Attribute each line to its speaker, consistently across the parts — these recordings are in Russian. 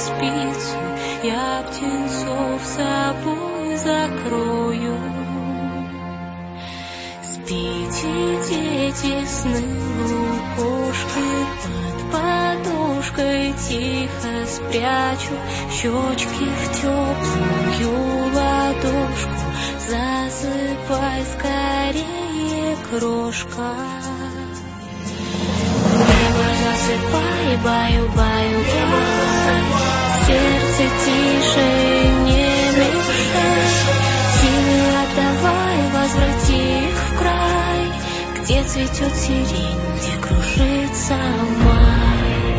Speaker 1: спицу, я птенцов собой закрою. Спите, дети, сны лукошки, под подушкой тихо спрячу щечки в теплую ладошку. Засыпай скорее, крошка. Небо засыпай, баю-баю-бай, сердце тише, не мешай, силы отдавай, возврати их в край, где цветет сирень, где кружится май.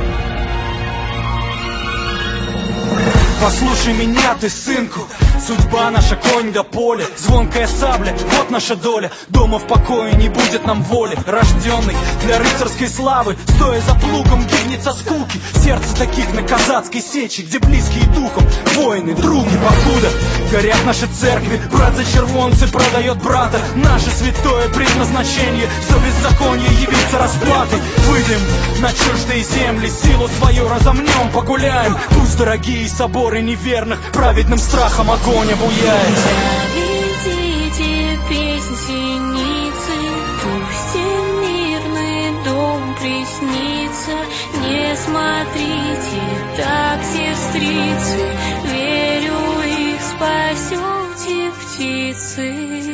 Speaker 2: Послушай меня, ты, сынку, судьба наша конь до поля, звонкая сабля, вот наша доля. Дома в покое не будет нам воли, рожденный для рыцарской славы, стоя за плугом, гибнет со скуки. Сердце таких на казацкой сече, где близкие духом воины, други, покуда горят наши церкви, брат за червонцы продает брата. Наше святое предназначение за беззаконие явиться расплатой. Выйдем на чуждые земли, силу свою разомнем, погуляем. Пусть дорогие соборы неверных праведным страхом огонь обуяет.
Speaker 1: Заведите песнь синицы, пусть им мирный дом приснится. Не смотрите так, сестрицы, верю, их спасете птицы.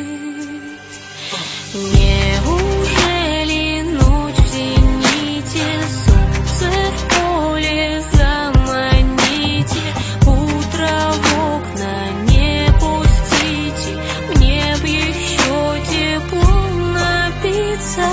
Speaker 1: Неужели ночь в зените, солнце в поле заманите, утро в окна не пустите, мне б еще тепло напиться.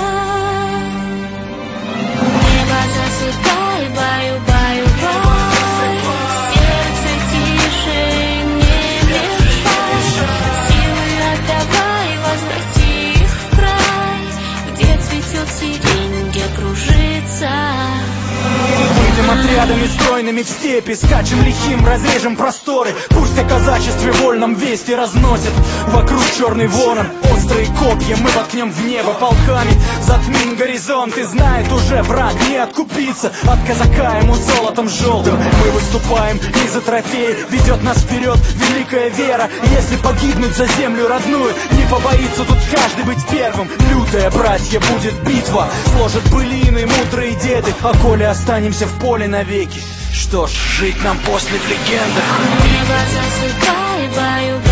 Speaker 1: Небо засыпай, баю-баю-бай, сердце тише, не мешай, силы отдавай, возврати их в край, где цветет сирень, где кружится.
Speaker 2: Выйдем отрядами стройными в степи, скачем лихим, разрежем просторы. Пусть о казачестве вольном вести разносит вокруг черный ворон. Острые копья мы воткнем в небо полками, затмим горизонт, и знает уже враг не откупиться от казака ему золотом желтым. Мы выступаем не за трофеи, ведет нас вперед великая вера. Если погибнуть за землю родную, не побоится тут каждый быть первым. Лютая, братья, будет битва, сложат былины мудрые деды, а коли останемся в поле навеки, что ж, жить нам после в легендах.
Speaker 1: Небо засыпай, баю-баю.